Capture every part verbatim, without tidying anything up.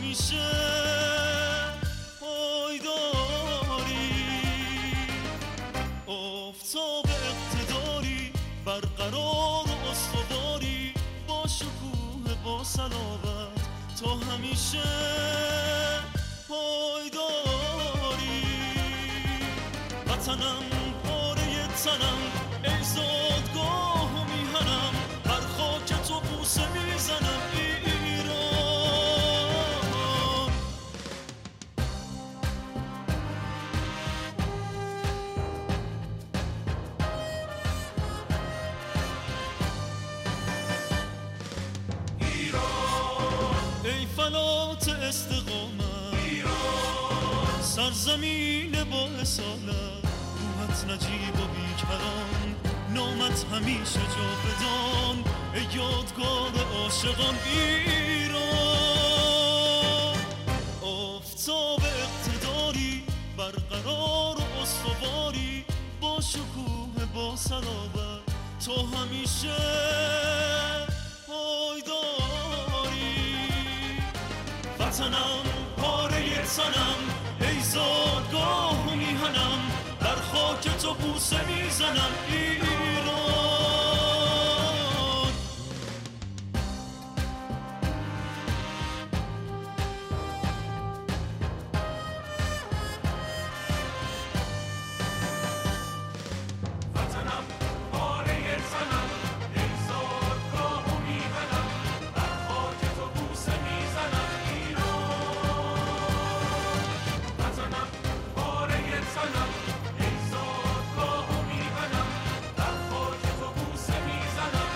همیشه پایداری، آفتاب اقتداری، برقرار و استواری، با شکوه با صلابت تا همیشه پایداری. وطنم پاره تنم، ای زادگاه و میهنم، بر خاک تو بوسه میزنم ایران. ایران ای فلات استقامت، ایران سرزمین با اصالت، روحت نجیب و بیکران، نامت همیشه جاودان، ای یادگار عاشقان ایران. آفتاب اقتداری، برقرار و استواری، با شکوه با صلابت تو همیشه پایداری. وطنم پاره تنم، ای زادگاه و میهنم، در خاک تو بوسه میزنم ایران. وطنم پاره تنم، ای زادگاه و میهنم، در خاک تو بوسه میزنم ایران. وطنم پاره تنم، ای زادگاه و میهنم، در خاک تو بوسه میزنم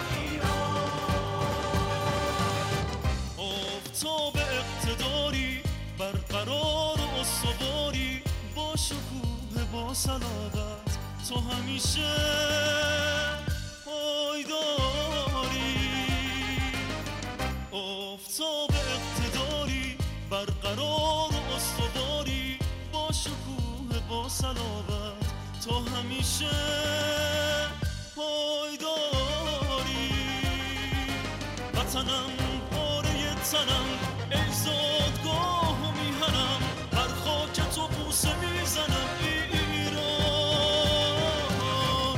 ایران. آفتاب اقتداری، برقرار و استواری، با شکوه با صلابت تو همیشه پایداری. آفتاب اقتداری، برقرار و استواری، با شکوه با صلابت تو همیشه پایداری. وطنم پاره تنم، ای زادگاه و میهنم، بر خاک تو بوسه میزنم ایران.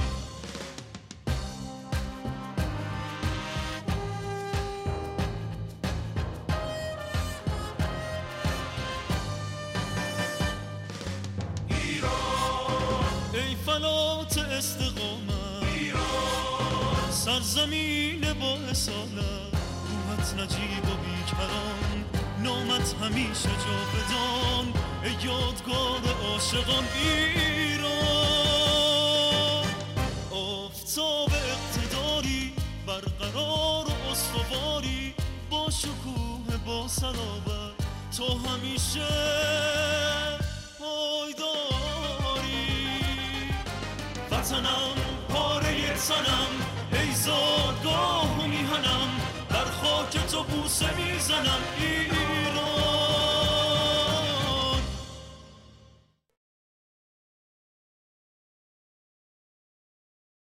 ایران ای فلات استقامت، ایران سرزمین با اصالت، روحت نجیب و بیکران، نامت همیشه جاودان، ای یادگار عاشقان ایران. آفتاب اقتداری، برقرار و استواری، با شکوه با صلابت تو همیشه پایداری. وطنم پاره تنم، ای زادگاه و میهنم، در خاک تو بوسه میزنم.